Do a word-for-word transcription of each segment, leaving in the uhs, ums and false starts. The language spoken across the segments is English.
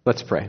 Let's pray.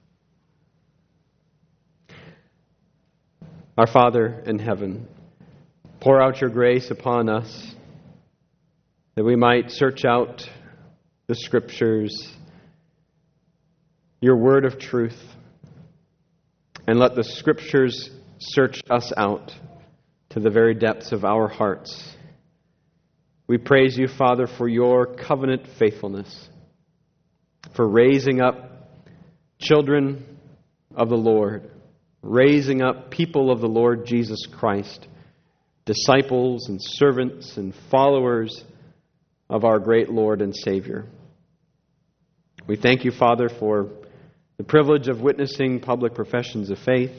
Our Father in heaven, pour out your grace upon us that we might search out the Scriptures, your word of truth, and let the Scriptures search us out to the very depths of our hearts. We praise you, Father, for your covenant faithfulness, for raising up children of the Lord, raising up people of the Lord Jesus Christ, disciples and servants and followers of our great Lord and Savior. We thank you, Father, for the privilege of witnessing public professions of faith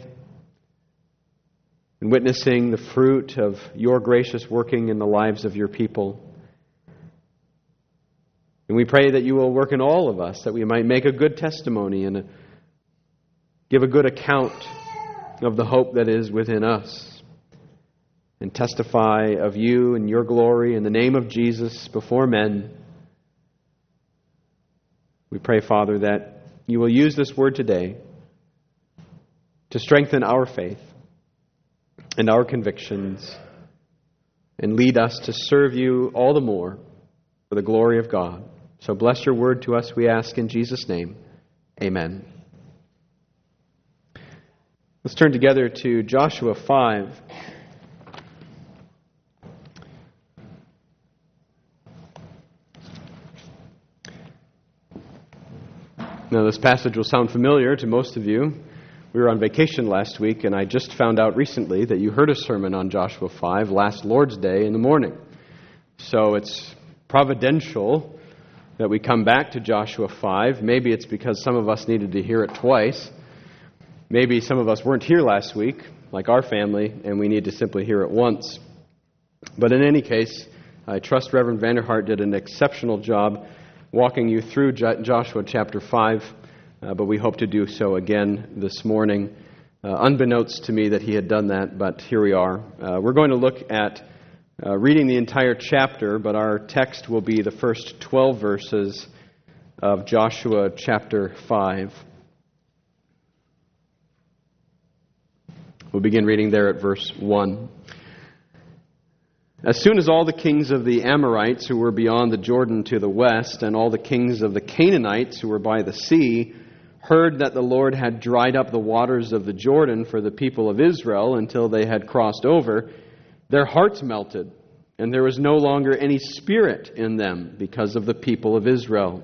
and witnessing the fruit of your gracious working in the lives of your people. And we pray that you will work in all of us, that we might make a good testimony and give a good account of the hope that is within us, and testify of you and your glory in the name of Jesus before men. We pray, Father, that you will use this word today to strengthen our faith and our convictions and lead us to serve you all the more for the glory of God. So bless your word to us, we ask in Jesus' name. Amen. Let's turn together to Joshua five. Now, this passage will sound familiar to most of you. We were on vacation last week, and I just found out recently that you heard a sermon on Joshua five last Lord's Day in the morning. So it's providential that we come back to Joshua five. Maybe it's because some of us needed to hear it twice. Maybe some of us weren't here last week, like our family, and we need to simply hear it once. But in any case, I trust Reverend Vanderhart did an exceptional job walking you through Jo- Joshua chapter five, uh, but we hope to do so again this morning. Uh, unbeknownst to me that he had done that, but here we are. Uh, we're going to look at uh, reading the entire chapter, but our text will be the first twelve verses of Joshua chapter five. We'll begin reading there at verse one. As soon as all the kings of the Amorites who were beyond the Jordan to the west, and all the kings of the Canaanites who were by the sea, heard that the Lord had dried up the waters of the Jordan for the people of Israel until they had crossed over, their hearts melted, and there was no longer any spirit in them because of the people of Israel.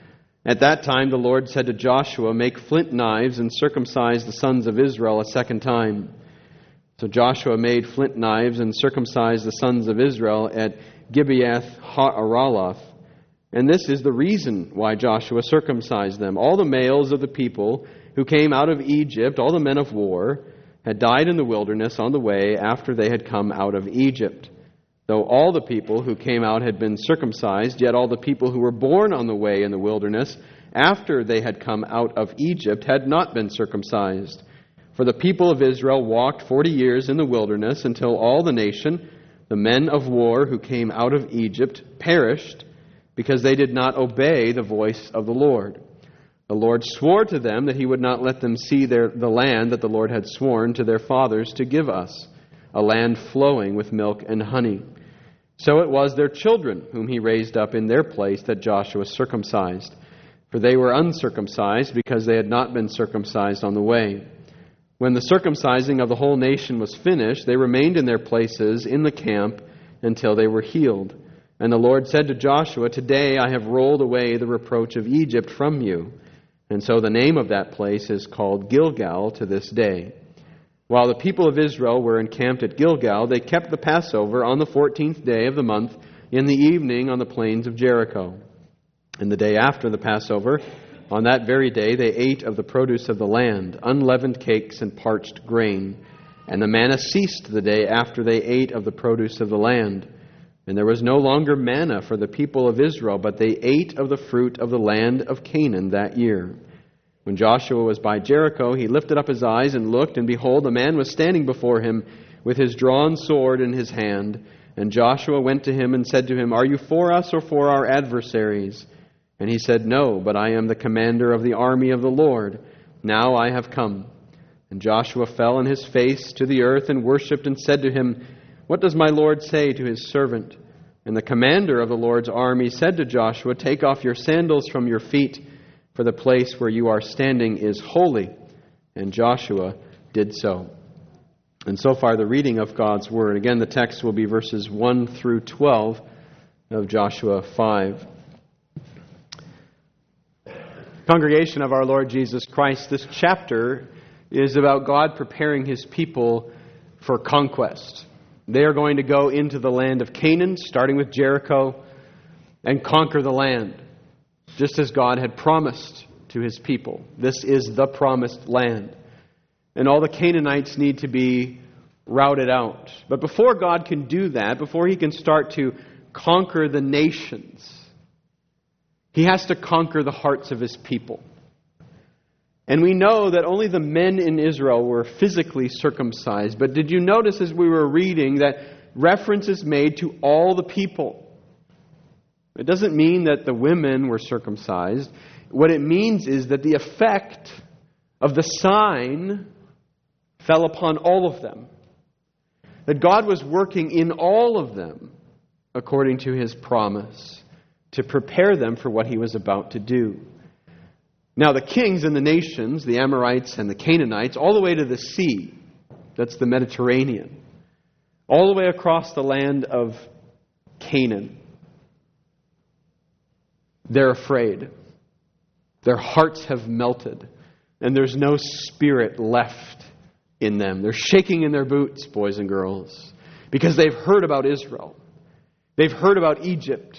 At that time the Lord said to Joshua, "Make flint knives and circumcise the sons of Israel a second time." So Joshua made flint knives and circumcised the sons of Israel at Gibeath Haaraloth. And this is the reason why Joshua circumcised them. All the males of the people who came out of Egypt, all the men of war, had died in the wilderness on the way after they had come out of Egypt. Though all the people who came out had been circumcised, yet all the people who were born on the way in the wilderness after they had come out of Egypt had not been circumcised. For the people of Israel walked forty years in the wilderness until all the nation, the men of war who came out of Egypt, perished because they did not obey the voice of the Lord. The Lord swore to them that he would not let them see their, the land that the Lord had sworn to their fathers to give us, a land flowing with milk and honey. So it was their children whom he raised up in their place that Joshua circumcised, for they were uncircumcised because they had not been circumcised on the way. When the circumcising of the whole nation was finished, they remained in their places in the camp until they were healed. And the Lord said to Joshua, "Today I have rolled away the reproach of Egypt from you." And so the name of that place is called Gilgal to this day. While the people of Israel were encamped at Gilgal, they kept the Passover on the fourteenth day of the month in the evening on the plains of Jericho. And the day after the Passover, on that very day, they ate of the produce of the land, unleavened cakes and parched grain. And the manna ceased the day after they ate of the produce of the land. And there was no longer manna for the people of Israel, but they ate of the fruit of the land of Canaan that year. When Joshua was by Jericho, he lifted up his eyes and looked, and behold, a man was standing before him with his drawn sword in his hand. And Joshua went to him and said to him, "Are you for us or for our adversaries?" And he said, No, but I am the commander of the army of the Lord. Now I have come. And Joshua fell on his face to the earth and worshipped and said to him, What does my Lord say to his servant? And the commander of the Lord's army said to Joshua, Take off your sandals from your feet, for the place where you are standing is holy. And Joshua did so. And so far the reading of God's Word. Again, the text will be verses one through twelve of Joshua five. Congregation of our Lord Jesus Christ, this chapter is about God preparing His people for conquest. They are going to go into the land of Canaan, starting with Jericho, and conquer the land, just as God had promised to His people. This is the promised land. And all the Canaanites need to be routed out. But before God can do that, before He can start to conquer the nations, He has to conquer the hearts of His people. And we know that only the men in Israel were physically circumcised. But did you notice as we were reading that reference is made to all the people? It doesn't mean that the women were circumcised. What it means is that the effect of the sign fell upon all of them. That God was working in all of them according to His promise to prepare them for what He was about to do. Now the kings and the nations, the Amorites and the Canaanites, all the way to the sea, that's the Mediterranean, all the way across the land of Canaan, they're afraid. Their hearts have melted, and there's no spirit left in them. They're shaking in their boots, boys and girls, because they've heard about Israel. They've heard about Egypt.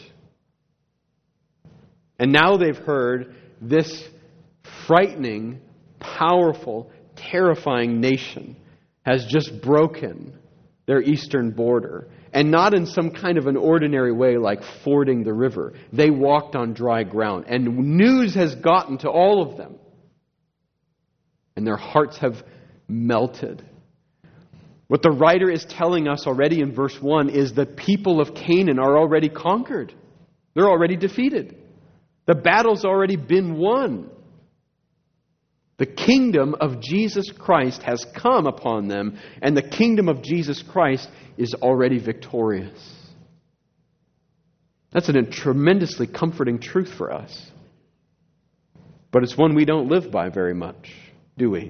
And now they've heard this frightening, powerful, terrifying nation has just broken their eastern border. And not in some kind of an ordinary way like fording the river. They walked on dry ground. And news has gotten to all of them. And their hearts have melted. What the writer is telling us already in verse one is the people of Canaan are already conquered. They're already defeated. The battle's already been won. The kingdom of Jesus Christ has come upon them, and the kingdom of Jesus Christ is already victorious. That's a tremendously comforting truth for us. But it's one we don't live by very much, do we?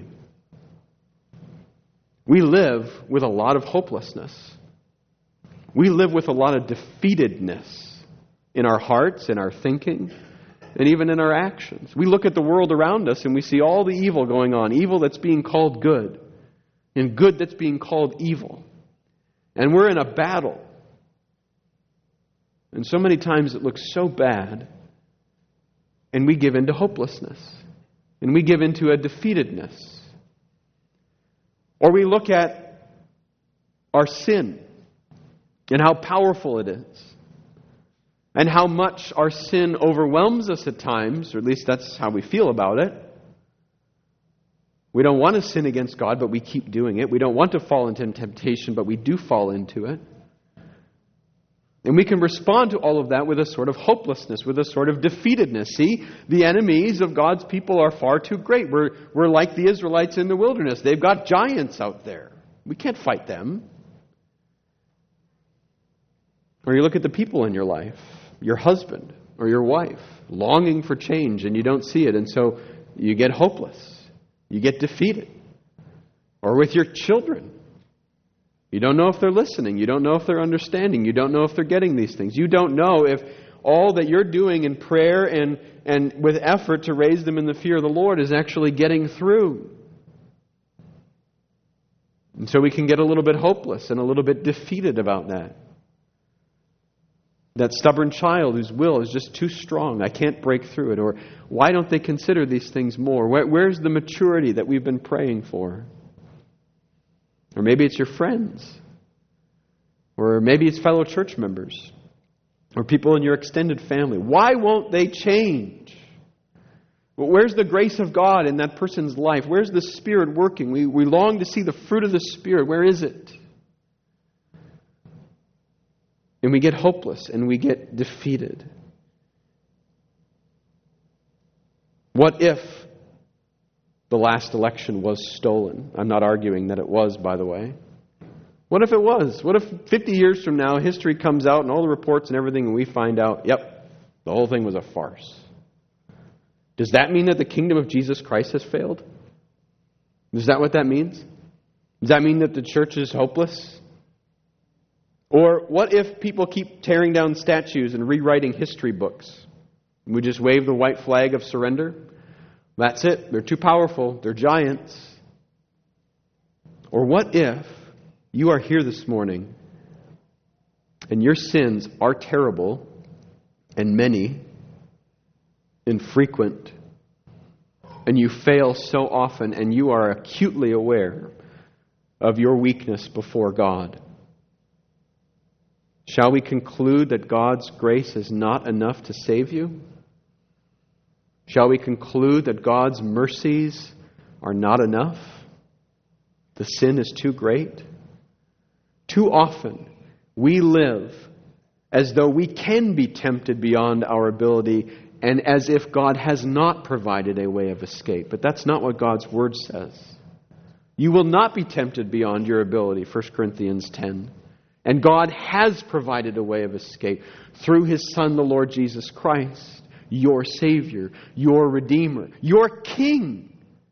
We live with a lot of hopelessness. We live with a lot of defeatedness in our hearts, in our thinking, and even in our actions. We look at the world around us and we see all the evil going on. Evil that's being called good. And good that's being called evil. And we're in a battle. And so many times it looks so bad. And we give into hopelessness. And we give into a defeatedness. Or we look at our sin and how powerful it is. And how much our sin overwhelms us at times, or at least that's how we feel about it. We don't want to sin against God, but we keep doing it. We don't want to fall into temptation, but we do fall into it. And we can respond to all of that with a sort of hopelessness, with a sort of defeatedness. See, the enemies of God's people are far too great. We're, we're like the Israelites in the wilderness. They've got giants out there. We can't fight them. Or you look at the people in your life. Your husband or your wife longing for change and you don't see it, and so you get hopeless. You get defeated. Or with your children. You don't know if they're listening. You don't know if they're understanding. You don't know if they're getting these things. You don't know if all that you're doing in prayer and, and with effort to raise them in the fear of the Lord is actually getting through. And so we can get a little bit hopeless and a little bit defeated about that. That stubborn child whose will is just too strong. I can't break through it. Or why don't they consider these things more? Where, where's the maturity that we've been praying for? Or maybe it's your friends. Or maybe it's fellow church members. Or people in your extended family. Why won't they change? Well, where's the grace of God in that person's life? Where's the Spirit working? We, we long to see the fruit of the Spirit. Where is it? And we get hopeless and we get defeated. What if the last election was stolen? I'm not arguing that it was, by the way. What if it was? What if fifty years from now, history comes out and all the reports and everything, and we find out, yep, the whole thing was a farce? Does that mean that the kingdom of Jesus Christ has failed? Is that what that means? Does that mean that the church is hopeless? Or what if people keep tearing down statues and rewriting history books? We just wave the white flag of surrender? That's it. They're too powerful. They're giants. Or what if you are here this morning and your sins are terrible and many and frequent, and you fail so often, and you are acutely aware of your weakness before God? Shall we conclude that God's grace is not enough to save you? Shall we conclude that God's mercies are not enough? The sin is too great? Too often, we live as though we can be tempted beyond our ability, and as if God has not provided a way of escape. But that's not what God's Word says. You will not be tempted beyond your ability, First Corinthians ten. And God has provided a way of escape through His Son, the Lord Jesus Christ, your Savior, your Redeemer, your King.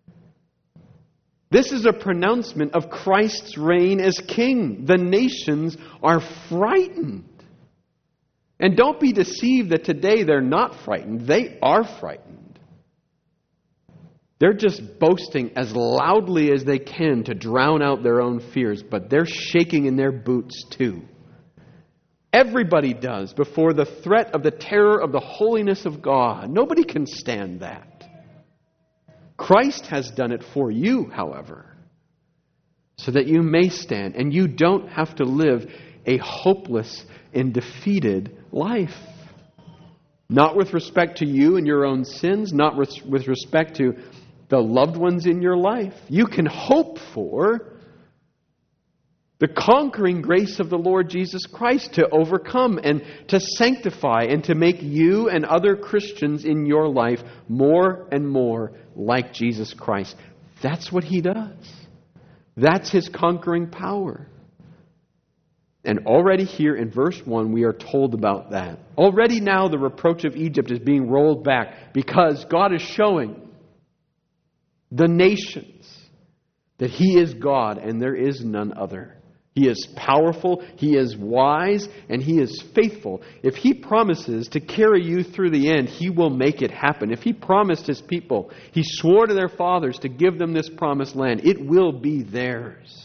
This is a pronouncement of Christ's reign as King. The nations are frightened. And don't be deceived that today they're not frightened. They are frightened. They're just boasting as loudly as they can to drown out their own fears, but they're shaking in their boots too. Everybody does before the threat of the terror of the holiness of God. Nobody can stand that. Christ has done it for you, however, so that you may stand and you don't have to live a hopeless and defeated life. Not with respect to you and your own sins, not with, with respect to the loved ones in your life. You can hope for the conquering grace of the Lord Jesus Christ to overcome and to sanctify and to make you and other Christians in your life more and more like Jesus Christ. That's what He does. That's His conquering power. And already here in verse one, we are told about that. Already now the reproach of Egypt is being rolled back because God is showing the nations that He is God and there is none other. He is powerful, He is wise, and He is faithful. If He promises to carry you through the end, He will make it happen. If He promised His people, He swore to their fathers to give them this promised land, it will be theirs.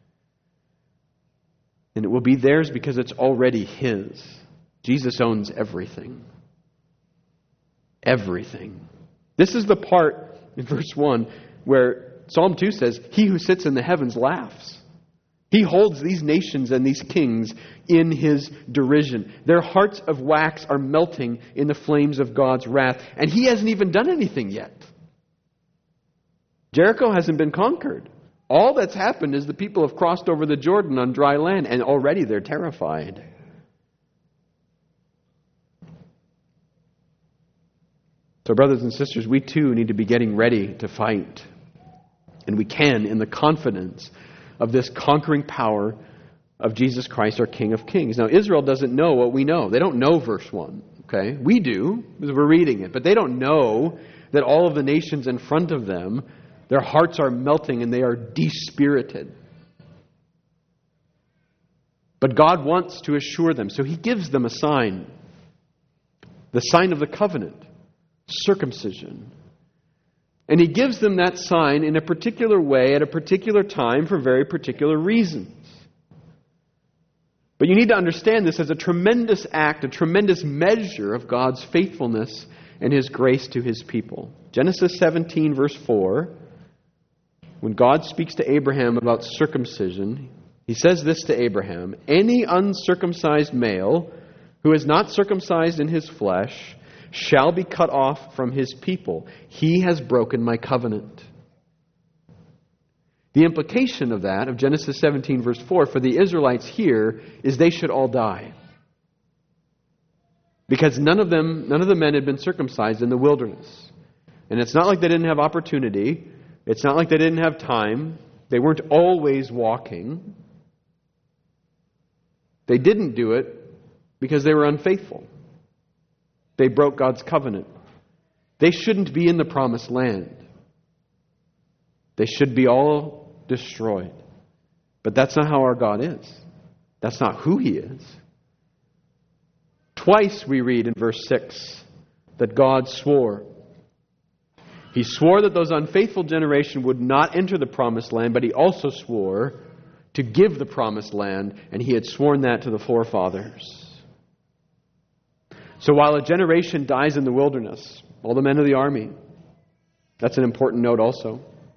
And it will be theirs because it's already His. Jesus owns everything. Everything. This is the part in verse one where Psalm two says, He who sits in the heavens laughs. He holds these nations and these kings in His derision. Their hearts of wax are melting in the flames of God's wrath. And He hasn't even done anything yet. Jericho hasn't been conquered. All that's happened is the people have crossed over the Jordan on dry land, and already they're terrified. So, brothers and sisters, we too need to be getting ready to fight. And we can in the confidence of this conquering power of Jesus Christ, our King of Kings. Now, Israel doesn't know what we know. They don't know verse one. Okay? We do, because we're reading it. But they don't know that all of the nations in front of them, their hearts are melting and they are dispirited. But God wants to assure them. So He gives them a sign. The sign of the covenant. Circumcision. And He gives them that sign in a particular way at a particular time for very particular reasons. But you need to understand this as a tremendous act, a tremendous measure of God's faithfulness and His grace to His people. Genesis seventeen verse four, when God speaks to Abraham about circumcision, He says this to Abraham, "Any uncircumcised male who is not circumcised in his flesh shall be cut off from his people. He has broken my covenant." The implication of that, of Genesis seventeen verse four, for the Israelites here, is they should all die. Because none of them, none of the men had been circumcised in the wilderness. And it's not like they didn't have opportunity. It's not like they didn't have time. They weren't always walking. They didn't do it because they were unfaithful. They broke God's covenant. They shouldn't be in the promised land. They should be all destroyed. But that's not how our God is. That's not who He is. Twice we read in verse six that God swore. He swore that those unfaithful generation would not enter the promised land, but He also swore to give the promised land, and He had sworn that to the forefathers. So while a generation dies in the wilderness, all the men of the army, that's an important note also.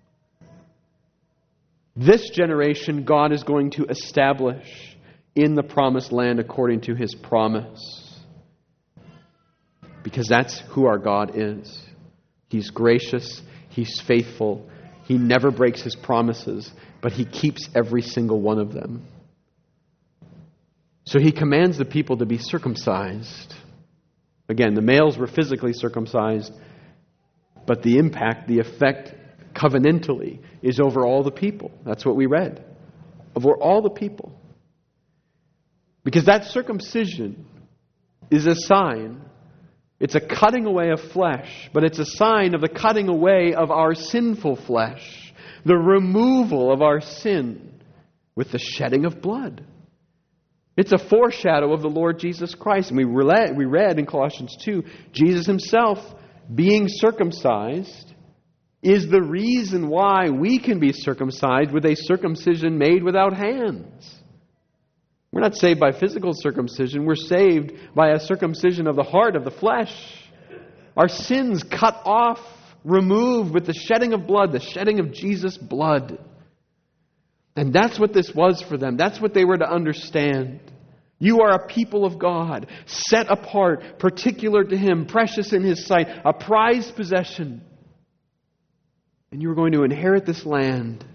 This generation God is going to establish in the promised land according to His promise. Because that's who our God is. He's gracious. He's faithful. He never breaks His promises, but He keeps every single one of them. So He commands the people to be circumcised. Again, the males were physically circumcised, but the impact, the effect covenantally is over all the people. That's what we read. Over all the people. Because that circumcision is a sign. It's a cutting away of flesh, but it's a sign of the cutting away of our sinful flesh. The removal of our sin with the shedding of blood. It's a foreshadow of the Lord Jesus Christ. And we read, we read in Colossians two, Jesus Himself being circumcised is the reason why we can be circumcised with a circumcision made without hands. We're not saved by physical circumcision. We're saved by a circumcision of the heart, of the flesh. Our sins cut off, removed with the shedding of blood, the shedding of Jesus' blood. And that's what this was for them. That's what they were to understand. You are a people of God, set apart, particular to Him, precious in His sight, a prized possession. And you are going to inherit this land.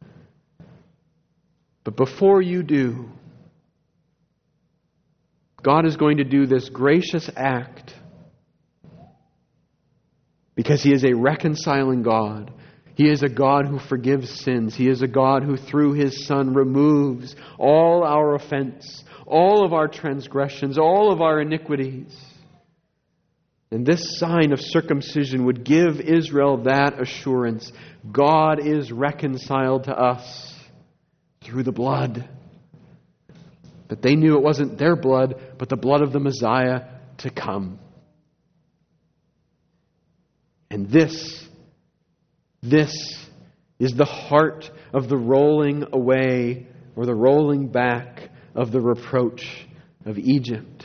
But before you do, God is going to do this gracious act because He is a reconciling God. He is a God who forgives sins. He is a God who through His Son removes all our offense, all of our transgressions, all of our iniquities. And this sign of circumcision would give Israel that assurance. God is reconciled to us through the blood. But they knew it wasn't their blood, but the blood of the Messiah to come. And this, this is the heart of the rolling away or the rolling back of the reproach of Egypt.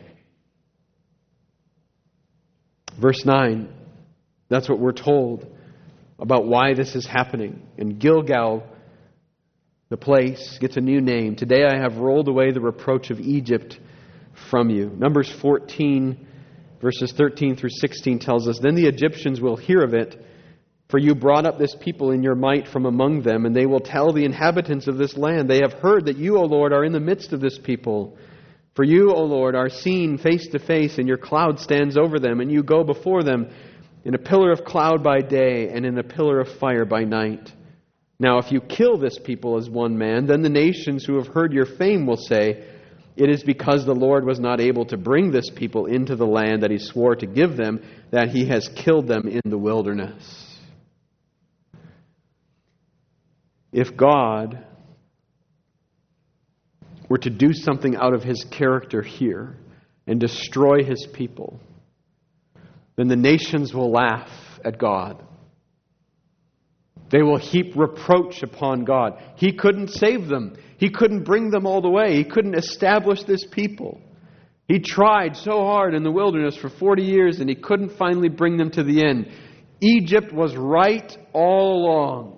Verse nine, that's what we're told about why this is happening. In Gilgal, the place gets a new name. Today I have rolled away the reproach of Egypt from you. Numbers fourteen, verses thirteen through sixteen tells us, Then the Egyptians will hear of it, for you brought up this people in your might from among them, and they will tell the inhabitants of this land, They have heard that you, O Lord, are in the midst of this people. For you, O Lord, are seen face to face, and your cloud stands over them, and you go before them in a pillar of cloud by day and in a pillar of fire by night. Now, if you kill this people as one man, then the nations who have heard your fame will say, It is because the Lord was not able to bring this people into the land that He swore to give them, that He has killed them in the wilderness. If God were to do something out of His character here and destroy His people, then the nations will laugh at God. They will heap reproach upon God. He couldn't save them. He couldn't bring them all the way. He couldn't establish this people. He tried so hard in the wilderness for forty years and He couldn't finally bring them to the end. Egypt was right all along.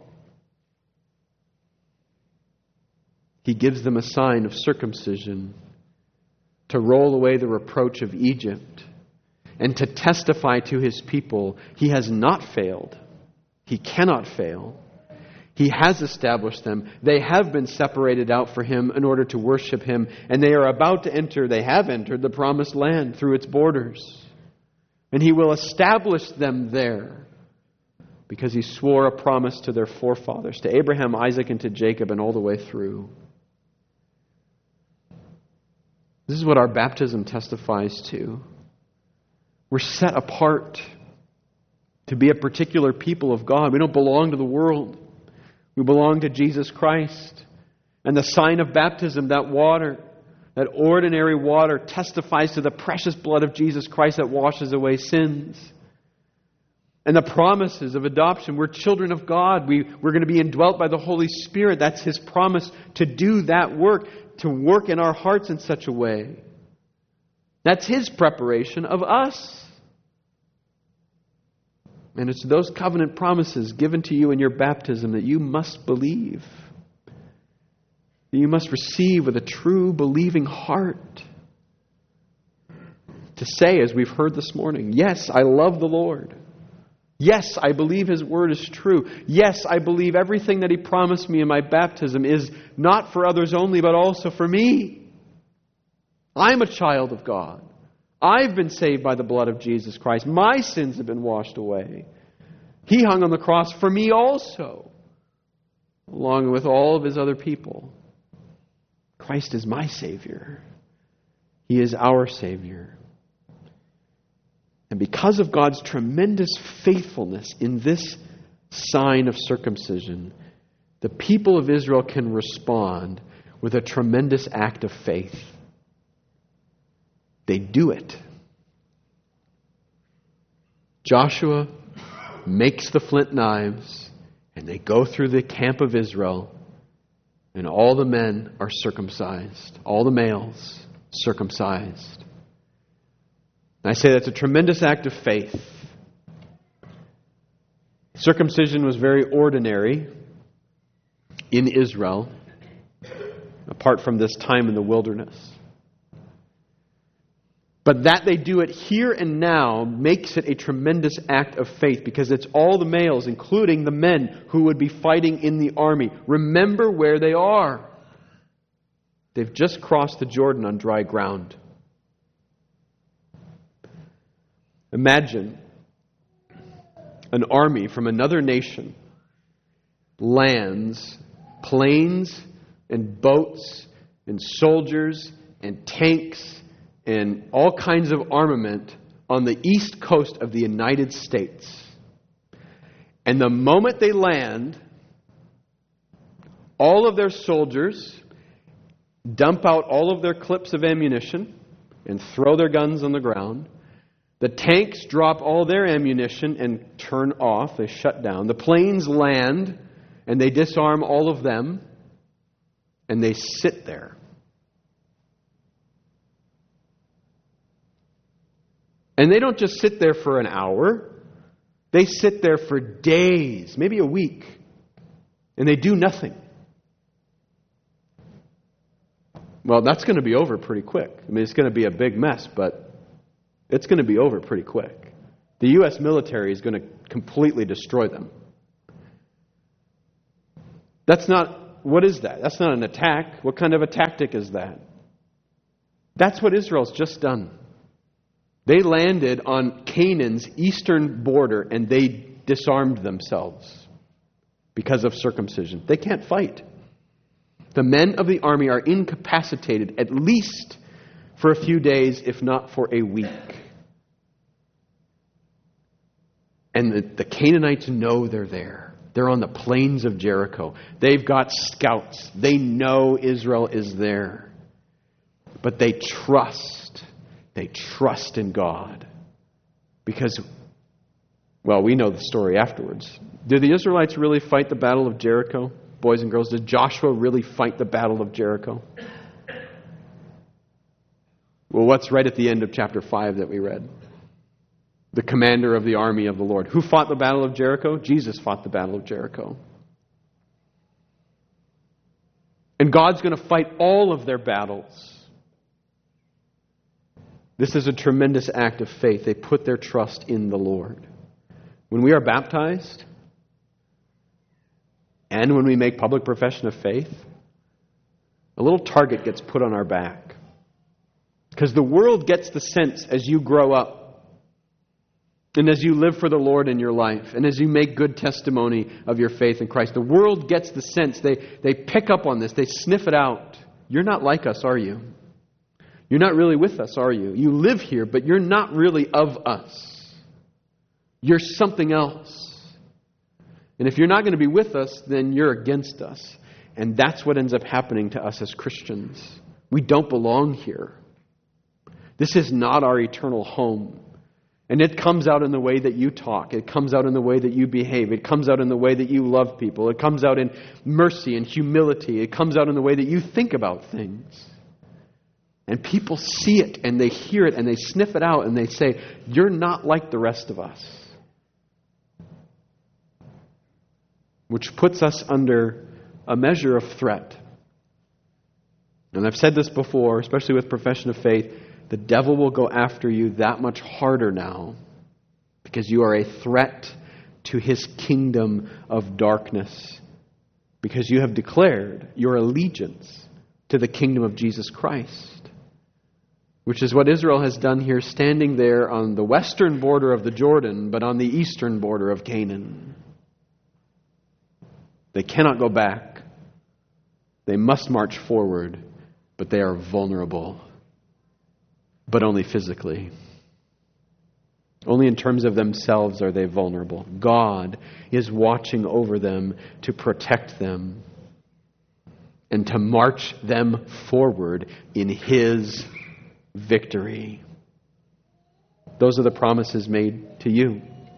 He gives them a sign of circumcision to roll away the reproach of Egypt and to testify to His people He has not failed. He cannot fail. He has established them. They have been separated out for Him in order to worship Him, and they are about to enter, they have entered the promised land through its borders. And He will establish them there because he swore a promise to their forefathers, to Abraham, Isaac, and to Jacob, and all the way through. This is what our baptism testifies to. We're set apart to be a particular people of God. We don't belong to the world. We belong to Jesus Christ. And the sign of baptism, that water, that ordinary water, testifies to the precious blood of Jesus Christ that washes away sins. And the promises of adoption, we're children of God. We, we're going to be indwelt by the Holy Spirit. That's His promise to do that work, to work in our hearts in such a way. That's His preparation of us. And it's those covenant promises given to you in your baptism that you must believe. That you must receive with a true believing heart. To say, as we've heard this morning, yes, I love the Lord. Yes, I believe His Word is true. Yes, I believe everything that He promised me in my baptism is not for others only, but also for me. I'm a child of God. I've been saved by the blood of Jesus Christ. My sins have been washed away. He hung on the cross for me also, along with all of His other people. Christ is my Savior. He is our Savior. And because of God's tremendous faithfulness in this sign of circumcision, the people of Israel can respond with a tremendous act of faith. They do it. Joshua makes the flint knives, and they go through the camp of Israel, and all the men are circumcised. All the males circumcised. And I say that's a tremendous act of faith. Circumcision was very ordinary in Israel, apart from this time in the wilderness. But that they do it here and now makes it a tremendous act of faith, because it's all the males, including the men who would be fighting in the army. Remember where they are. They've just crossed the Jordan on dry ground. Imagine an army from another nation lands planes and boats and soldiers and tanks and all kinds of armament on the east coast of the United States. And the moment they land, all of their soldiers dump out all of their clips of ammunition and throw their guns on the ground. The tanks drop all their ammunition and turn off. They shut down. The planes land and they disarm all of them. And they sit there. And they don't just sit there for an hour. They sit there for days, maybe a week. And they do nothing. Well, that's going to be over pretty quick. I mean, it's going to be a big mess, but it's going to be over pretty quick. The U S military is going to completely destroy them. That's not, what is that? That's not an attack. What kind of a tactic is that? That's what Israel's just done. They landed on Canaan's eastern border and they disarmed themselves because of circumcision. They can't fight. The men of the army are incapacitated at least for a few days, if not for a week. And the, the Canaanites know they're there. They're on the plains of Jericho. They've got scouts. They know Israel is there. But they trust. They trust in God. Because, well, we know the story afterwards. Did the Israelites really fight the battle of Jericho? Boys and girls, did Joshua really fight the battle of Jericho? Well, what's right at the end of chapter five that we read? The commander of the army of the Lord. Who fought the battle of Jericho? Jesus fought the battle of Jericho. And God's going to fight all of their battles. This is a tremendous act of faith. They put their trust in the Lord. When we are baptized, and when we make public profession of faith, a little target gets put on our back. Because the world gets the sense as you grow up And as you live for the Lord in your life, and as you make good testimony of your faith in Christ, the world gets the sense, they, they pick up on this, they sniff it out. You're not like us, are you? You're not really with us, are you? You live here, but you're not really of us. You're something else. And if you're not going to be with us, then you're against us. And that's what ends up happening to us as Christians. We don't belong here. This is not our eternal home. And it comes out in the way that you talk. It comes out in the way that you behave. It comes out in the way that you love people. It comes out in mercy and humility. It comes out in the way that you think about things. And people see it and they hear it and they sniff it out and they say, you're not like the rest of us. Which puts us under a measure of threat. And I've said this before, especially with profession of faith, the devil will go after you that much harder now because you are a threat to his kingdom of darkness, because you have declared your allegiance to the kingdom of Jesus Christ, which is what Israel has done here, standing there on the western border of the Jordan, but on the eastern border of Canaan. They cannot go back. They must march forward, but they are vulnerable. But only physically. Only in terms of themselves are they vulnerable. God is watching over them to protect them and to march them forward in His victory. Those are the promises made to you.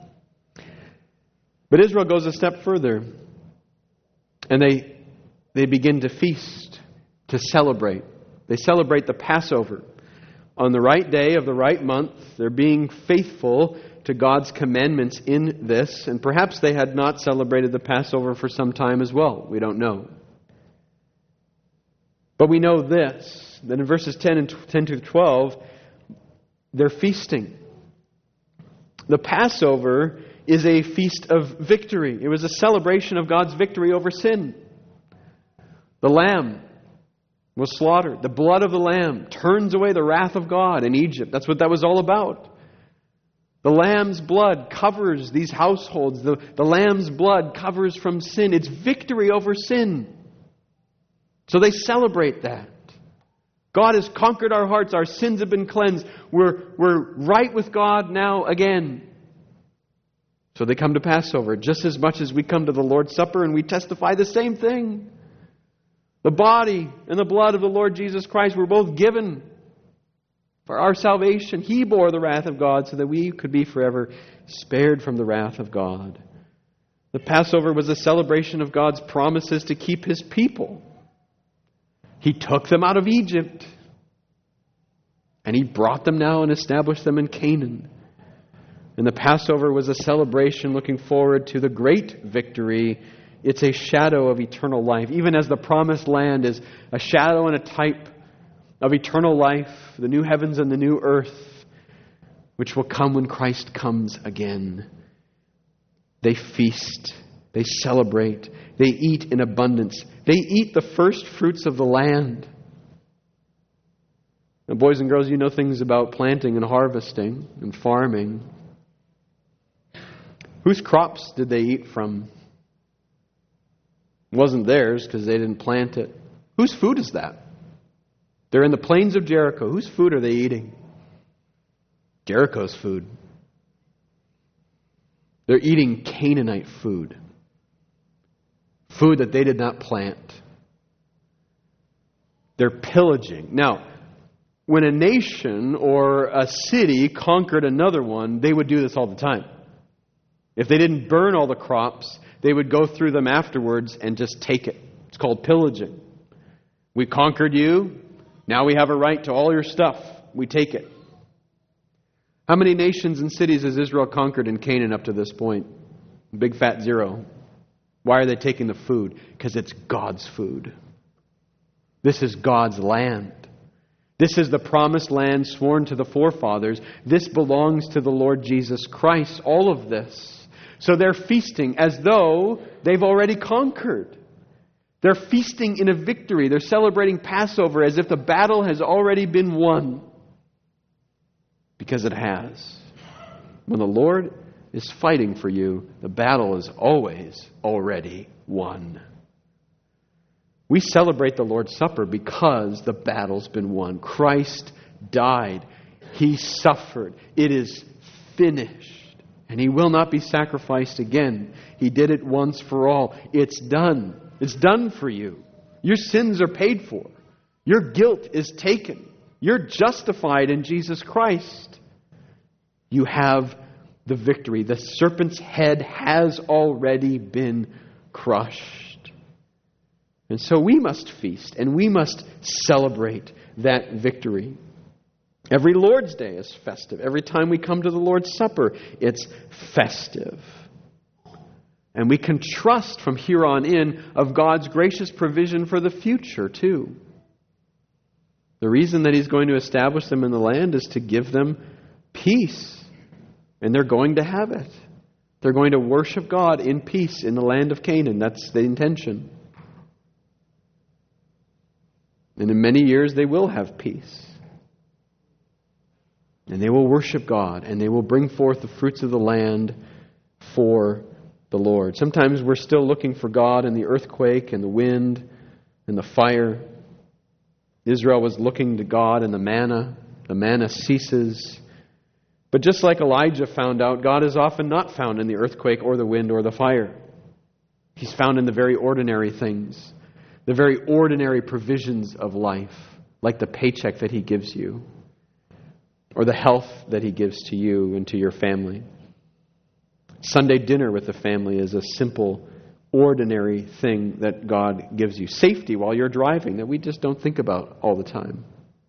But Israel goes a step further, and they they begin to feast, to celebrate. They celebrate the Passover. On the right day of the right month, they're being faithful to God's commandments in this. And perhaps they had not celebrated the Passover for some time as well. We don't know. But we know this, that in verses ten and ten to twelve, they're feasting. The Passover is a feast of victory. It was a celebration of God's victory over sin. The lamb was slaughtered. The blood of the lamb turns away the wrath of God in Egypt. That's what that was all about. The lamb's blood covers these households. The, the lamb's blood covers from sin. It's victory over sin. So they celebrate that. God has conquered our hearts. Our sins have been cleansed. We're, we're right with God now again. So they come to Passover just as much as we come to the Lord's Supper, and we testify the same thing. The body and the blood of the Lord Jesus Christ were both given for our salvation. He bore the wrath of God so that we could be forever spared from the wrath of God. The Passover was a celebration of God's promises to keep His people. He took them out of Egypt, and He brought them now and established them in Canaan. And the Passover was a celebration looking forward to the great victory. It's a shadow of eternal life. Even as the promised land is a shadow and a type of eternal life, the new heavens and the new earth, which will come when Christ comes again. They feast. They celebrate. They eat in abundance. They eat the first fruits of the land. Now, boys and girls, you know things about planting and harvesting and farming. Whose crops did they eat from? It wasn't theirs because they didn't plant it. Whose food is that? They're in the plains of Jericho. Whose food are they eating? Jericho's food. They're eating Canaanite food. Food that they did not plant. They're pillaging. Now, when a nation or a city conquered another one, they would do this all the time. If they didn't burn all the crops, they would go through them afterwards and just take it. It's called pillaging. We conquered you. Now we have a right to all your stuff. We take it. How many nations and cities has Israel conquered in Canaan up to this point? Big fat zero. Why are they taking the food? Because it's God's food. This is God's land. This is the promised land sworn to the forefathers. This belongs to the Lord Jesus Christ. All of this. So they're feasting as though they've already conquered. They're feasting in a victory. They're celebrating Passover as if the battle has already been won. Because it has. When the Lord is fighting for you, the battle is always already won. We celebrate the Lord's Supper because the battle's been won. Christ died. He suffered. It is finished. And He will not be sacrificed again. He did it once for all. It's done. It's done for you. Your sins are paid for. Your guilt is taken. You're justified in Jesus Christ. You have the victory. The serpent's head has already been crushed. And so we must feast and we must celebrate that victory. Every Lord's Day is festive. Every time we come to the Lord's Supper, it's festive. And we can trust from here on in of God's gracious provision for the future too. The reason that He's going to establish them in the land is to give them peace. And they're going to have it. They're going to worship God in peace in the land of Canaan. That's the intention. And in many years they will have peace. And they will worship God. And they will bring forth the fruits of the land for the Lord. Sometimes we're still looking for God in the earthquake and the wind and the fire. Israel was looking to God in the manna. The manna ceases. But just like Elijah found out, God is often not found in the earthquake or the wind or the fire. He's found in the very ordinary things, the very ordinary provisions of life, like the paycheck that He gives you, or the health that He gives to you and to your family. Sunday dinner with the family is a simple, ordinary thing that God gives you. Safety while you're driving that we just don't think about all the time.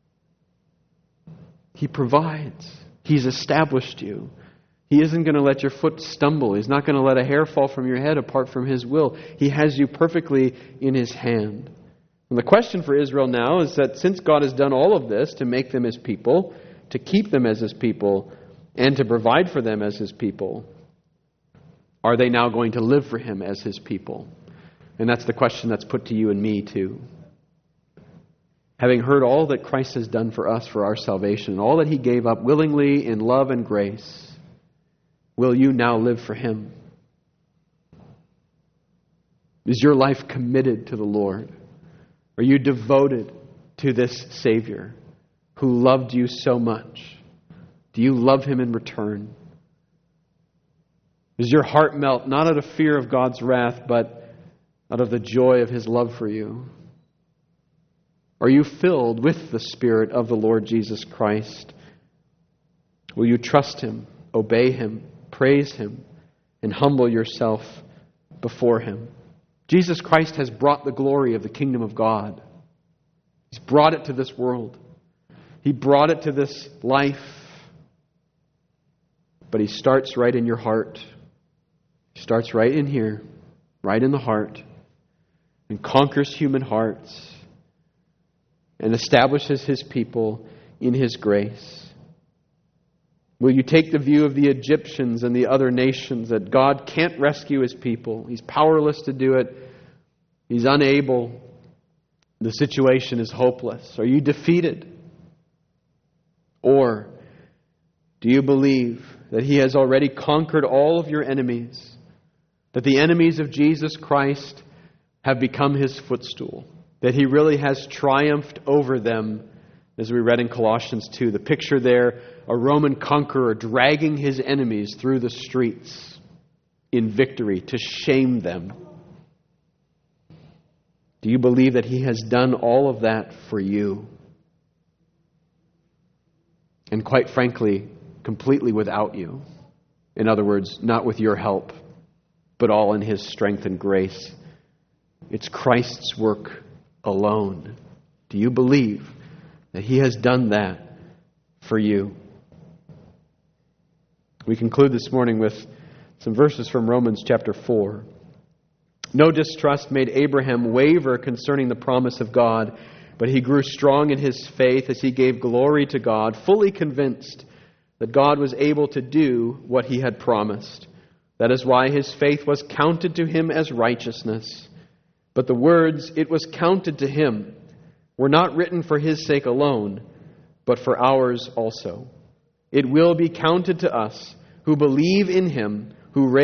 He provides. He's established you. He isn't going to let your foot stumble. He's not going to let a hair fall from your head apart from His will. He has you perfectly in His hand. And the question for Israel now is that since God has done all of this to make them His people, to keep them as His people, and to provide for them as His people, are they now going to live for Him as His people? And that's the question that's put to you and me too. Having heard all that Christ has done for us for our salvation, and all that He gave up willingly in love and grace, will you now live for Him? Is your life committed to the Lord? Are you devoted to this Savior who loved you so much? Do you love Him in return? Does your heart melt not out of fear of God's wrath, but out of the joy of His love for you? Are you filled with the Spirit of the Lord Jesus Christ? Will you trust Him, obey Him, praise Him, and humble yourself before Him? Jesus Christ has brought the glory of the kingdom of God. He's brought it to this world. He brought it to this life. But He starts right in your heart. He starts right in here, right in the heart, and conquers human hearts, and establishes His people in His grace. Will you take the view of the Egyptians and the other nations that God can't rescue His people? He's powerless to do it. He's unable. The situation is hopeless. Are you defeated? Or do you believe that He has already conquered all of your enemies? That the enemies of Jesus Christ have become His footstool? That He really has triumphed over them, as we read in Colossians two. The picture there, a Roman conqueror dragging his enemies through the streets in victory to shame them. Do you believe that He has done all of that for you? And quite frankly, completely without you. In other words, not with your help, but all in His strength and grace. It's Christ's work alone. Do you believe that He has done that for you? We conclude this morning with some verses from Romans chapter four. No distrust made Abraham waver concerning the promise of God, but he grew strong in his faith as he gave glory to God, fully convinced that God was able to do what He had promised. That is why his faith was counted to him as righteousness. But the words, "it was counted to him," were not written for his sake alone, but for ours also. It will be counted to us who believe in him, who